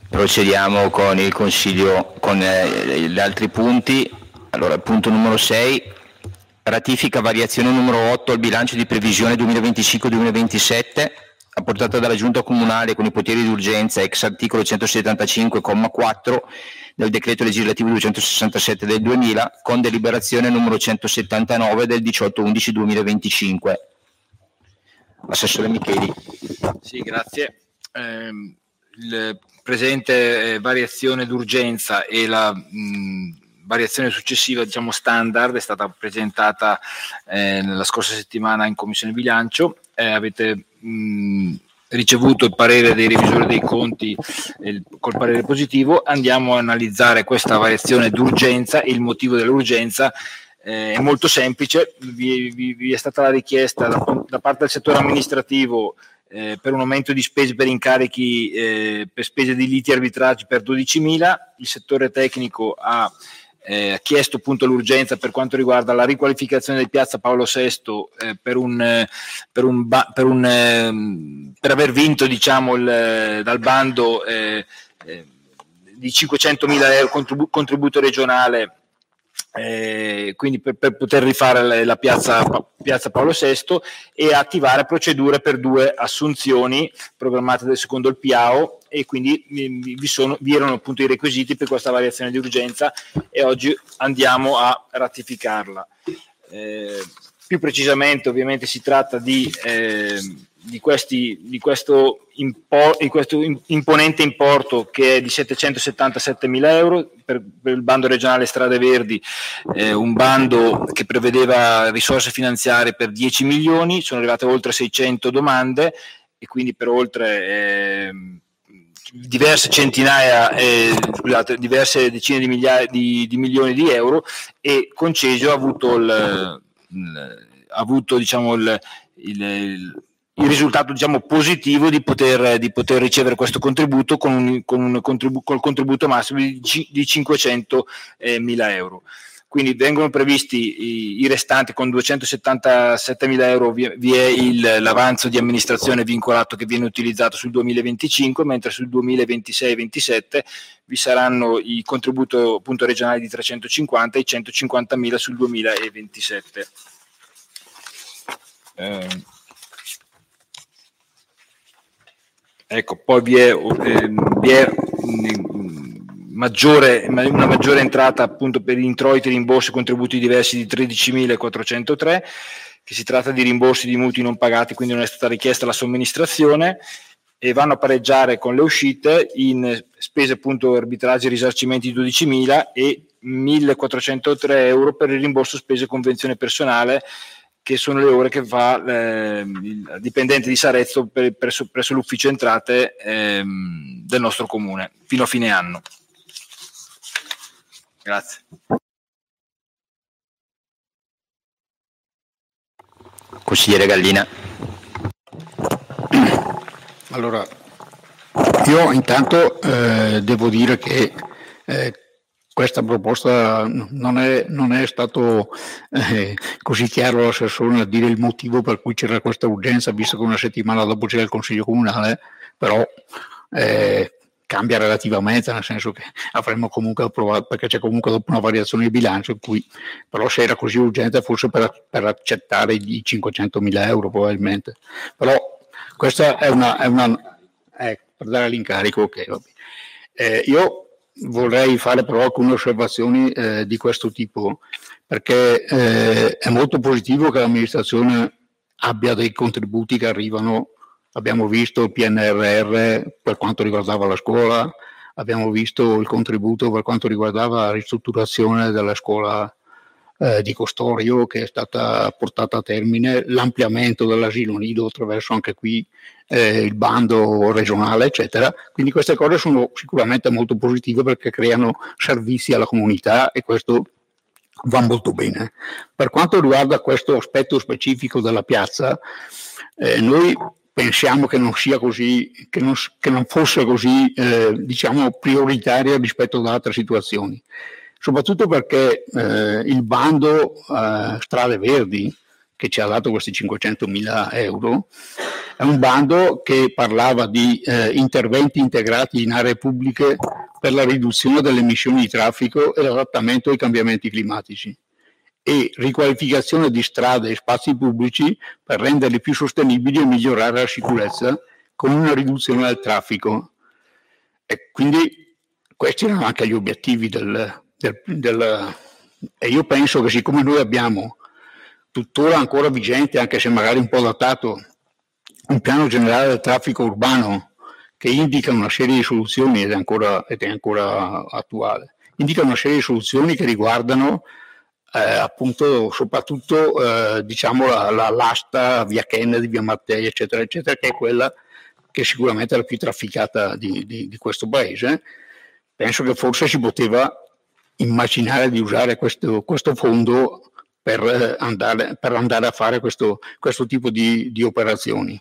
Procediamo con il Consiglio, con gli altri punti. Allora, il punto numero 6, ratifica variazione numero 8 al bilancio di previsione 2025-2027, apportata dalla Giunta Comunale con i poteri di urgenza ex articolo 175,4 del decreto legislativo 267 del 2000, con deliberazione numero 179 del 18/11/2025. Assessore Micheli. Sì, grazie. Il presente variazione d'urgenza e la variazione successiva, diciamo standard, è stata presentata la scorsa settimana in Commissione Bilancio. Avete ricevuto il parere dei revisori dei conti col parere positivo. Andiamo a analizzare questa variazione d'urgenza e il motivo dell'urgenza. È molto semplice, vi è stata la richiesta da parte del settore amministrativo per un aumento di spese per incarichi per spese di liti e arbitraggi per 12.000. Il settore tecnico ha chiesto appunto l'urgenza per quanto riguarda la riqualificazione di Piazza Paolo VI per aver vinto, diciamo, dal bando di 500.000 euro contributo regionale, quindi per poter rifare la piazza Paolo VI, e attivare procedure per 2 assunzioni programmate secondo il PIAO, e quindi vi erano appunto i requisiti per questa variazione di urgenza e oggi andiamo a ratificarla. Più precisamente, ovviamente, si tratta di questo imponente importo, che è di 777.000 euro per il bando regionale Strade Verdi, un bando che prevedeva risorse finanziarie per 10 milioni, sono arrivate oltre 600 domande e quindi per oltre diverse decine di migliaia di milioni di euro, e Conceso ha avuto diciamo il risultato, diciamo, positivo di poter ricevere questo contributo col contributo massimo di 500.000 euro. Quindi vengono previsti i restanti, con 277.000 euro vi è l'avanzo di amministrazione vincolato che viene utilizzato sul 2025, mentre sul 2026-27 vi saranno i contributo appunto regionali di 350 e i 150.000 sul 2027. Ecco, poi vi è una maggiore entrata appunto per introiti, rimborsi e contributi diversi di 13.403, che si tratta di rimborsi di mutui non pagati, quindi non è stata richiesta la somministrazione, e vanno a pareggiare con le uscite in spese appunto arbitraggi e risarcimenti di 12.000 e 1.403 euro per il rimborso spese e convenzione personale, che sono le ore che fa il dipendente di Sarezzo presso l'ufficio entrate del nostro comune fino a fine anno. Grazie. Consigliere Gallina. Allora, io intanto devo dire che questa proposta non è stato così chiaro l'assessore a dire il motivo per cui c'era questa urgenza, visto che una settimana dopo c'era il Consiglio Comunale, però cambia relativamente, nel senso che avremmo comunque approvato, perché c'è comunque dopo una variazione di bilancio, in cui però se era così urgente forse per accettare i 500.000 euro probabilmente, però questa è una per dare l'incarico, ok, vabbè. Io vorrei fare però alcune osservazioni di questo tipo, perché è molto positivo che l'amministrazione abbia dei contributi che arrivano. Abbiamo visto il PNRR per quanto riguardava la scuola, abbiamo visto il contributo per quanto riguardava la ristrutturazione della scuola di Costorio, che è stata portata a termine, l'ampliamento dell'asilo nido attraverso anche qui il bando regionale, eccetera. Quindi queste cose sono sicuramente molto positive, perché creano servizi alla comunità e questo va molto bene. Per quanto riguarda questo aspetto specifico della piazza, noi pensiamo che non sia così, che non fosse così diciamo prioritaria rispetto ad altre situazioni, soprattutto perché il bando Strade Verdi, che ci ha dato questi 500.000 euro, È un bando che parlava di interventi integrati in aree pubbliche per la riduzione delle emissioni di traffico e l'adattamento ai cambiamenti climatici, e riqualificazione di strade e spazi pubblici per renderli più sostenibili e migliorare la sicurezza con una riduzione del traffico. E quindi questi erano anche gli obiettivi e io penso che, siccome noi abbiamo tuttora ancora vigente, anche se magari un po' datato, un piano generale del traffico urbano che indica una serie di soluzioni, ed è ancora attuale, indica una serie di soluzioni che riguardano appunto soprattutto diciamo l'asta via Kennedy, via Mattei, eccetera eccetera, che è quella che sicuramente è la più trafficata di questo paese. Penso che forse si poteva immaginare di usare questo fondo per andare a fare questo tipo di operazioni,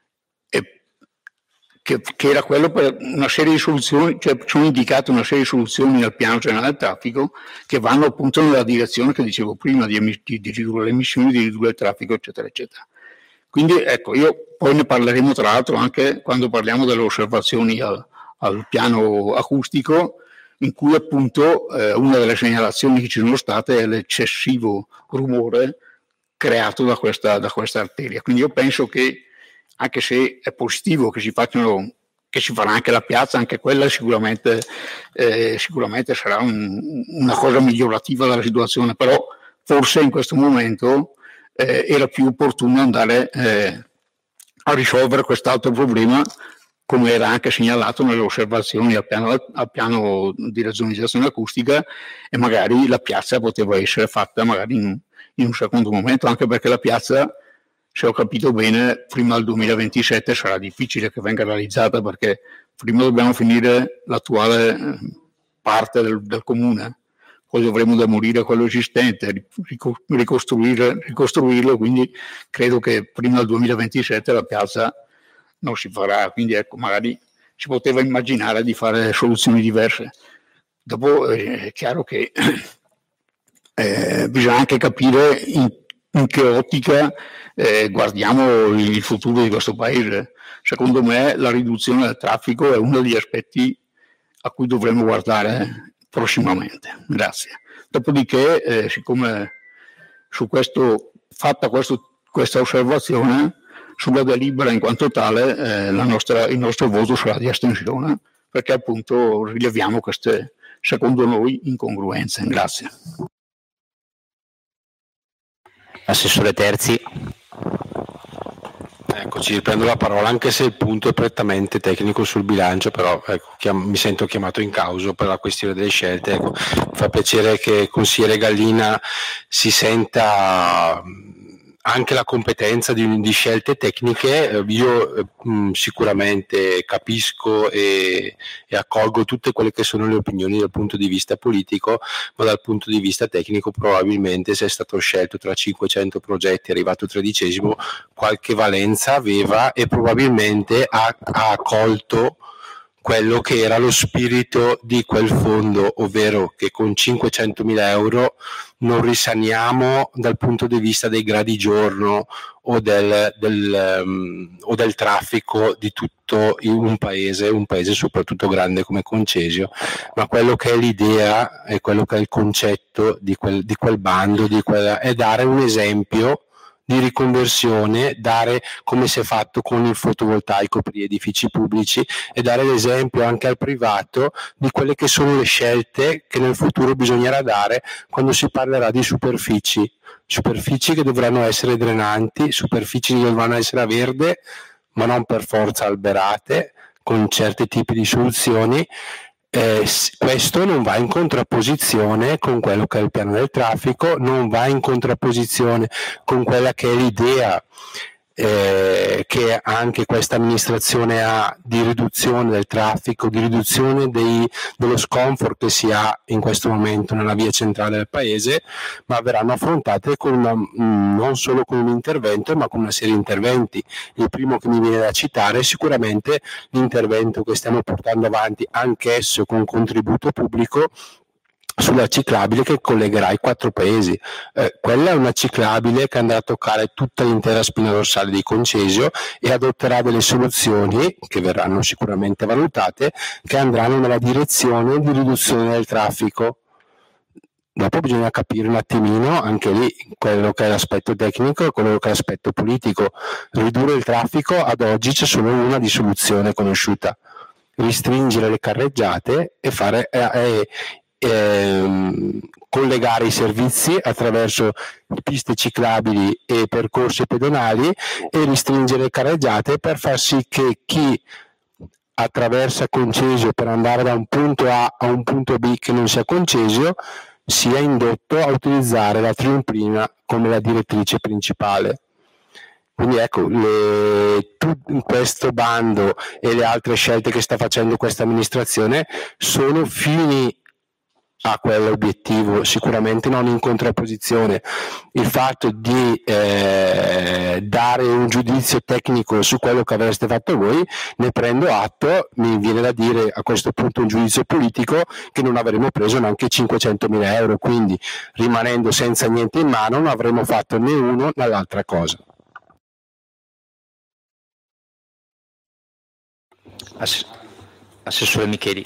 che era quello per una serie di soluzioni, cioè sono indicate una serie di soluzioni nel piano generale del traffico che vanno appunto nella direzione che dicevo prima, di ridurre le emissioni, di ridurre il traffico, eccetera eccetera. Quindi ecco, poi ne parleremo tra l'altro anche quando parliamo delle osservazioni al piano acustico, in cui appunto una delle segnalazioni che ci sono state è l'eccessivo rumore creato da questa arteria. Quindi io penso che, anche se è positivo che si farà anche la piazza, anche quella sicuramente sarà una cosa migliorativa della situazione, però forse in questo momento era più opportuno andare a risolvere quest'altro problema, come era anche segnalato nelle osservazioni al piano di razionalizzazione acustica, e magari la piazza poteva essere fatta magari in un secondo momento, anche perché la piazza, se ho capito bene, prima del 2027 sarà difficile che venga realizzata, perché prima dobbiamo finire l'attuale parte del comune, poi dovremo demolire quello esistente, ricostruirlo, quindi credo che prima del 2027 la piazza non si farà, quindi ecco, magari si poteva immaginare di fare soluzioni diverse. Dopo è chiaro che bisogna anche capire in che ottica guardiamo il futuro di questo paese. Secondo me la riduzione del traffico è uno degli aspetti a cui dovremo guardare prossimamente. Grazie. Dopodiché, siccome su questo, fatta questa osservazione, sulla delibera in quanto tale il nostro voto sarà di astensione, perché appunto rileviamo queste, secondo noi, incongruenze. Grazie. Assessore Terzi. Eccoci, riprendo la parola, anche se il punto è prettamente tecnico sul bilancio, però ecco, mi sento chiamato in causa per la questione delle scelte. Ecco, fa piacere che il consigliere Gallina si senta anche la competenza di scelte tecniche. Io sicuramente capisco e accolgo tutte quelle che sono le opinioni dal punto di vista politico, ma dal punto di vista tecnico probabilmente, se è stato scelto tra 500 progetti, è arrivato 13°, qualche valenza aveva, e probabilmente ha accolto quello che era lo spirito di quel fondo, ovvero che con 500.000 euro non risaniamo dal punto di vista dei gradi giorno o del traffico di tutto un paese soprattutto grande come Concesio, ma quello che è l'idea e quello che è il concetto di quel bando, è dare un esempio di riconversione, dare come si è fatto con il fotovoltaico per gli edifici pubblici, e dare l'esempio anche al privato di quelle che sono le scelte che nel futuro bisognerà dare quando si parlerà di superfici che dovranno essere drenanti, superfici che dovranno essere a verde, ma non per forza alberate, con certi tipi di soluzioni. Questo non va in contrapposizione con quello che è il piano del traffico, non va in contrapposizione con quella che è l'idea che anche questa amministrazione ha di riduzione del traffico, di riduzione dello sconfort che si ha in questo momento nella via centrale del paese, ma verranno affrontate non solo con un intervento, ma con una serie di interventi. Il primo che mi viene da citare è sicuramente l'intervento che stiamo portando avanti, anch'esso con contributo pubblico, sulla ciclabile che collegherà i 4 paesi. Quella è una ciclabile che andrà a toccare tutta l'intera spina dorsale di Concesio e adotterà delle soluzioni che verranno sicuramente valutate, che andranno nella direzione di riduzione del traffico. Dopo bisogna capire un attimino anche lì quello che è l'aspetto tecnico e quello che è l'aspetto politico. Ridurre il traffico, ad oggi c'è solo una di soluzione conosciuta: ristringere le carreggiate e fare collegare i servizi attraverso piste ciclabili e percorsi pedonali e restringere le carreggiate per far sì che chi attraversa Concesio per andare da un punto A a un punto B che non sia Concesio sia indotto a utilizzare la Triumprina come la direttrice principale. Quindi ecco, questo bando e le altre scelte che sta facendo questa amministrazione sono fini a quell'obiettivo, sicuramente non in contrapposizione. Il fatto di dare un giudizio tecnico su quello che avreste fatto voi, ne prendo atto, mi viene da dire a questo punto un giudizio politico che non avremmo preso neanche 500.000 euro, quindi rimanendo senza niente in mano non avremmo fatto né uno né l'altra cosa. Assessore Micheli.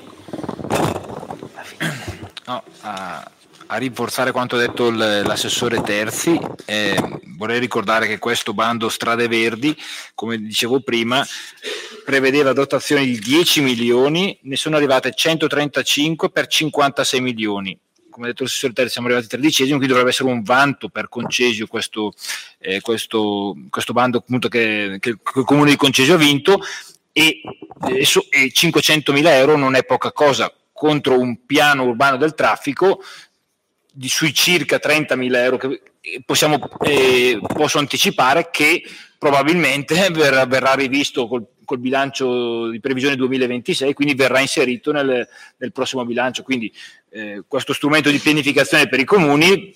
No, a rinforzare quanto detto l'assessore Terzi, vorrei ricordare che questo bando Strade Verdi, come dicevo prima, prevedeva dotazioni di 10 milioni, ne sono arrivate 135 per 56 milioni. Come ha detto l'assessore Terzi, siamo arrivati 13esimi, quindi dovrebbe essere un vanto per Concesio questo bando appunto che il Comune di Concesio ha vinto, e 500.000 euro non è poca cosa contro un piano urbano del traffico sui circa 30.000 euro che posso anticipare che probabilmente verrà rivisto col bilancio di previsione 2026, quindi verrà inserito nel prossimo bilancio. Quindi questo strumento di pianificazione per i comuni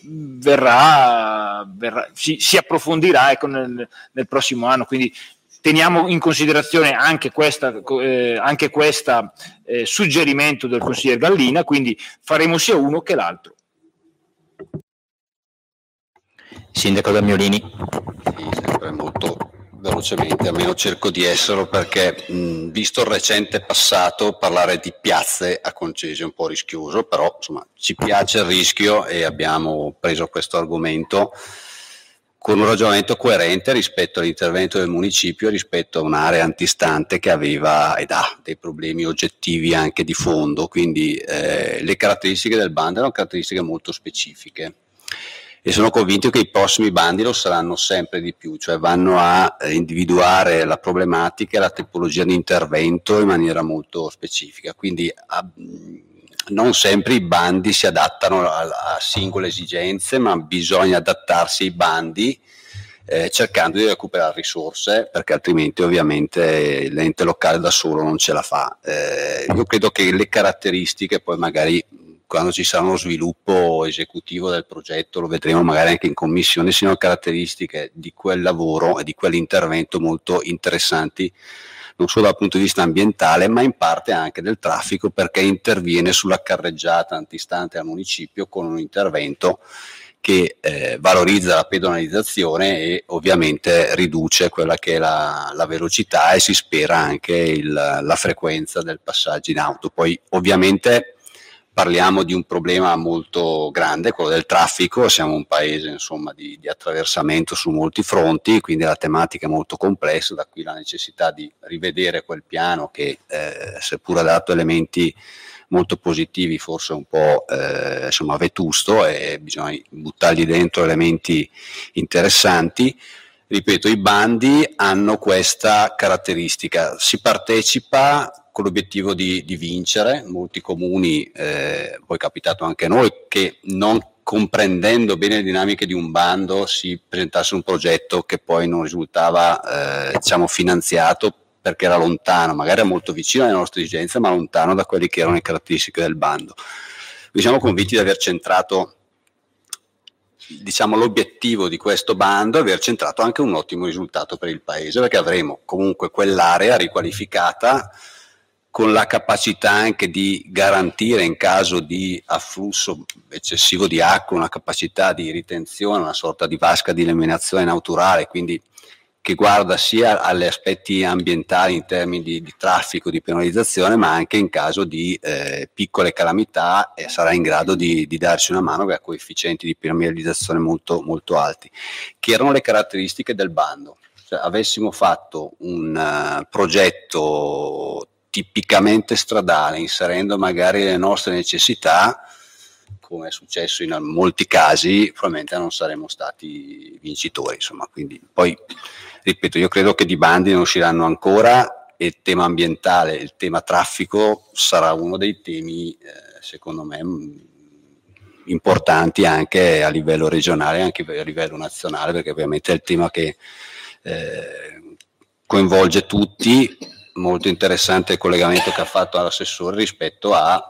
si approfondirà nel prossimo anno, quindi teniamo in considerazione anche questa suggerimento del consigliere Gallina, quindi faremo sia uno che l'altro. Sindaco Damiolini. Sì, sempre molto velocemente, almeno cerco di esserlo, perché visto il recente passato, parlare di piazze a Concesio è un po' rischioso, però insomma ci piace il rischio e abbiamo preso questo argomento con un ragionamento coerente rispetto all'intervento del municipio, rispetto a un'area antistante che aveva ed ha dei problemi oggettivi anche di fondo, quindi le caratteristiche del bando erano caratteristiche molto specifiche e sono convinto che i prossimi bandi lo saranno sempre di più, cioè vanno a individuare la problematica e la tipologia di intervento in maniera molto specifica, quindi non sempre i bandi si adattano a singole esigenze, ma bisogna adattarsi ai bandi cercando di recuperare risorse, perché altrimenti ovviamente l'ente locale da solo non ce la fa. Io credo che le caratteristiche, poi magari quando ci sarà uno sviluppo esecutivo del progetto, lo vedremo magari anche in commissione, siano caratteristiche di quel lavoro e di quell'intervento molto interessanti, non solo dal punto di vista ambientale, ma in parte anche del traffico, perché interviene sulla carreggiata antistante al municipio con un intervento che valorizza la pedonalizzazione e ovviamente riduce quella che è la velocità e si spera anche la frequenza del passaggio in auto. Poi ovviamente parliamo di un problema molto grande, quello del traffico, siamo un paese insomma di attraversamento su molti fronti, quindi la tematica è molto complessa, da qui la necessità di rivedere quel piano che seppur ha dato elementi molto positivi, forse un po' vetusto, e bisogna buttargli dentro elementi interessanti. Ripeto, i bandi hanno questa caratteristica, si partecipa con l'obiettivo di vincere. Molti comuni, poi è capitato anche a noi, che non comprendendo bene le dinamiche di un bando si presentasse un progetto che poi non risultava finanziato perché era lontano, magari era molto vicino alle nostre esigenze, ma lontano da quelle che erano le caratteristiche del bando. Quindi siamo convinti di aver centrato l'obiettivo di questo bando, aver centrato anche un ottimo risultato per il paese, perché avremo comunque quell'area riqualificata con la capacità anche di garantire in caso di afflusso eccessivo di acqua una capacità di ritenzione, una sorta di vasca di eliminazione naturale, quindi che guarda sia agli aspetti ambientali in termini di traffico, di penalizzazione, ma anche in caso di piccole calamità sarà in grado di darci una mano, che ha coefficienti di penalizzazione molto, molto alti, che erano le caratteristiche del bando. Cioè, avessimo fatto un progetto tipicamente stradale, inserendo magari le nostre necessità, come è successo in molti casi, probabilmente non saremmo stati vincitori, insomma. Quindi poi, ripeto, io credo che di bandi ne usciranno ancora, e il tema ambientale, il tema traffico sarà uno dei temi, secondo me, importanti anche a livello regionale, anche a livello nazionale, perché ovviamente è il tema che coinvolge tutti. Molto interessante il collegamento che ha fatto l'assessore rispetto a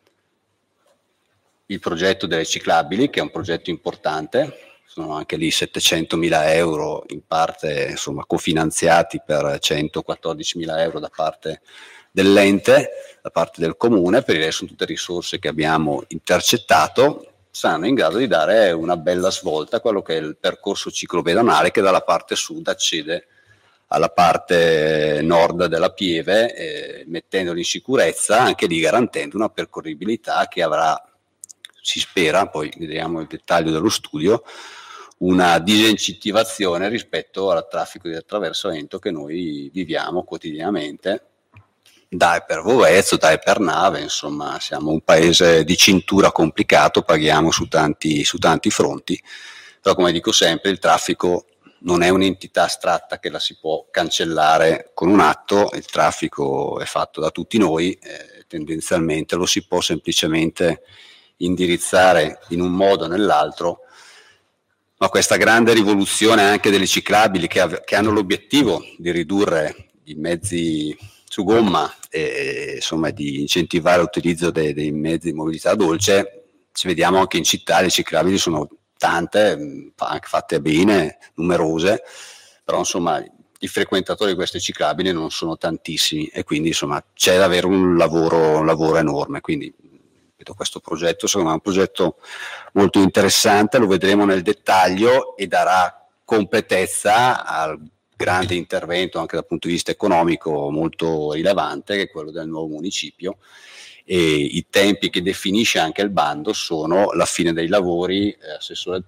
il progetto delle ciclabili, che è un progetto importante, sono anche lì 700.000 euro in parte, insomma, cofinanziati per 114.000 euro da parte dell'ente, da parte del comune. Per il resto sono tutte risorse che abbiamo intercettato, saranno in grado di dare una bella svolta a quello che è il percorso ciclopedonale che dalla parte sud accede alla parte nord della Pieve, mettendoli in sicurezza, anche lì garantendo una percorribilità che avrà, si spera, poi vedremo il dettaglio dello studio, una disincentivazione rispetto al traffico di attraversamento che noi viviamo quotidianamente, da e per Vovezzo, da e per Nave. Insomma, siamo un paese di cintura complicato, paghiamo su tanti fronti, però come dico sempre, il traffico non è un'entità astratta che la si può cancellare con un atto. Il traffico è fatto da tutti noi, tendenzialmente lo si può semplicemente indirizzare in un modo o nell'altro, ma questa grande rivoluzione anche delle ciclabili che hanno l'obiettivo di ridurre i mezzi su gomma e insomma di incentivare l'utilizzo dei mezzi di mobilità dolce, ci vediamo anche in città. Le ciclabili sono tante, anche fatte bene, numerose, però insomma i frequentatori di queste ciclabili non sono tantissimi, e quindi insomma c'è da avere un lavoro enorme. Quindi questo progetto secondo me è un progetto molto interessante, lo vedremo nel dettaglio e darà completezza al grande intervento anche dal punto di vista economico molto rilevante, che è quello del nuovo municipio. E i tempi che definisce anche il bando sono la fine dei lavori, assessore,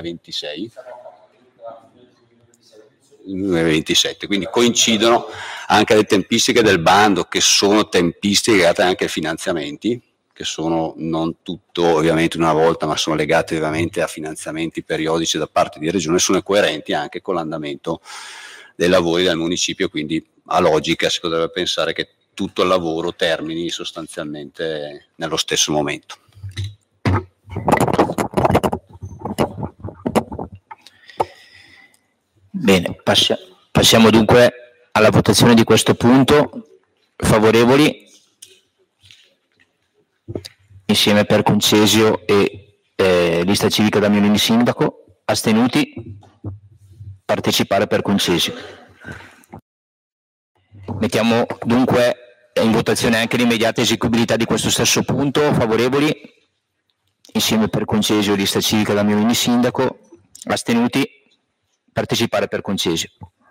2027, quindi coincidono anche le tempistiche del bando, che sono tempistiche legate anche ai finanziamenti, che sono non tutto ovviamente una volta, ma sono legate ovviamente a finanziamenti periodici da parte di regione, sono coerenti anche con l'andamento dei lavori del municipio, quindi a logica si potrebbe pensare che tutto il lavoro termini sostanzialmente nello stesso momento. Bene, passiamo dunque alla votazione di questo punto. Favorevoli? Insieme per Concesio e Lista Civica Damiolini Sindaco. Astenuti? Partecipare per Concesio. Mettiamo dunque in votazione anche l'immediata eseguibilità di questo stesso punto. Favorevoli? Insieme per Concesio, Lista Civica Damiolini Sindaco. Astenuti? Partecipare per Concesio.